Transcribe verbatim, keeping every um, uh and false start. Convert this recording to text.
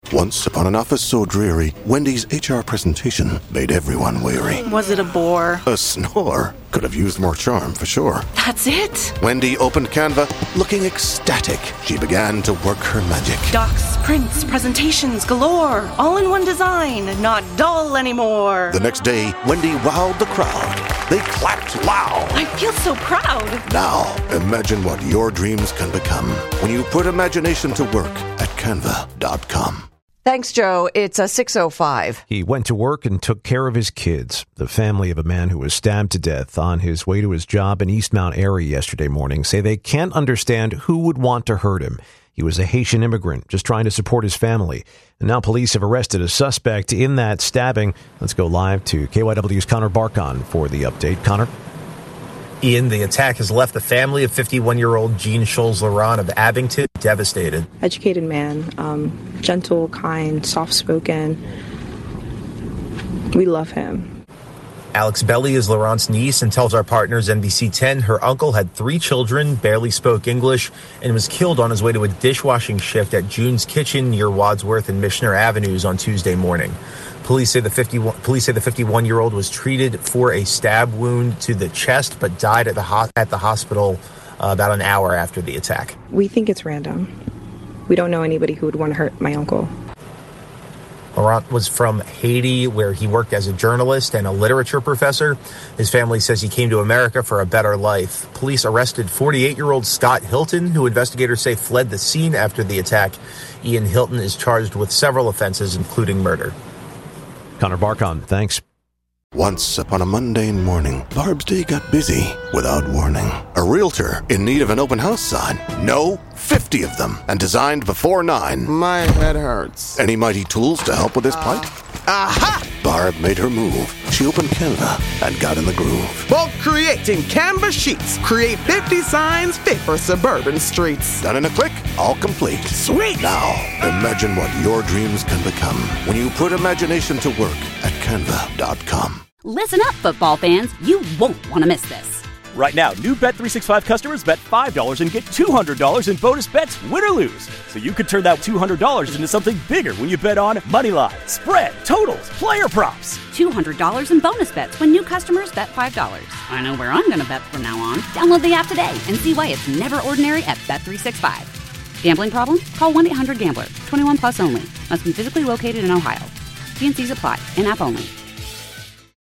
Once upon an office so dreary, Wendy's H R presentation made everyone weary. Was it a bore? A snore. Could have used more charm, for sure. That's it? Wendy opened Canva, looking ecstatic. She began to work her magic. Docs, prints, presentations galore. All in one design, not dull anymore. The next day, Wendy wowed the crowd. They clapped loud. I feel so proud. Now, imagine what your dreams can become when you put imagination to work at canva dot com. Thanks, Joe. It's a six oh five. He went to work and took care of his kids. The family of a man who was stabbed to death on his way to his job in East Mount Airy yesterday morning say they can't understand who would want to hurt him. He was a Haitian immigrant just trying to support his family. And now police have arrested a suspect in that stabbing. Let's go live to K Y W's Connor Barkon for the update. Connor? Ian, the attack has left the family of fifty-one-year-old Gene Scholes-Laurent of Abington devastated. Educated man, um, gentle, kind, soft-spoken. We love him. Alex Belly is Laurent's niece and tells our partners N B C ten her uncle had three children, barely spoke English, and was killed on his way to a dishwashing shift at June's Kitchen near Wadsworth and Missioner Avenues on Tuesday morning. Police say the fifty-one police say the fifty-one-year-old was treated for a stab wound to the chest, but died at the ho- at the hospital uh, about an hour after the attack. We think it's random. We don't know anybody who would want to hurt my uncle. Laurent was from Haiti, where he worked as a journalist and a literature professor. His family says he came to America for a better life. Police arrested forty-eight-year-old Scott Hilton, who investigators say fled the scene after the attack. Ian Hilton is charged with several offenses, including murder. Connor Barkon, thanks. Once upon a mundane morning, Barb's day got busy without warning. A realtor in need of an open house sign. No, fifty of them, and designed before nine. My head hurts. Any mighty tools to help with this plight? Aha! Barb made her move. She opened Canva and got in the groove. Bulk creating Canva sheets. Create fifty signs fit for suburban streets. Done in a click, all complete. Sweet! Now, imagine what your dreams can become when you put imagination to work at canva dot com. Listen up, football fans. You won't want to miss this. Right now, new Bet three sixty-five customers bet five dollars and get two hundred dollars in bonus bets, win or lose. So you could turn that two hundred dollars into something bigger when you bet on money line, spread, totals, player props. two hundred dollars in bonus bets when new customers bet five dollars. I know where I'm going to bet from now on. Download the app today and see why it's never ordinary at Bet three sixty-five. Gambling problem? Call one eight hundred gambler. twenty-one plus only. Must be physically located in Ohio. T and C's apply. In-app only.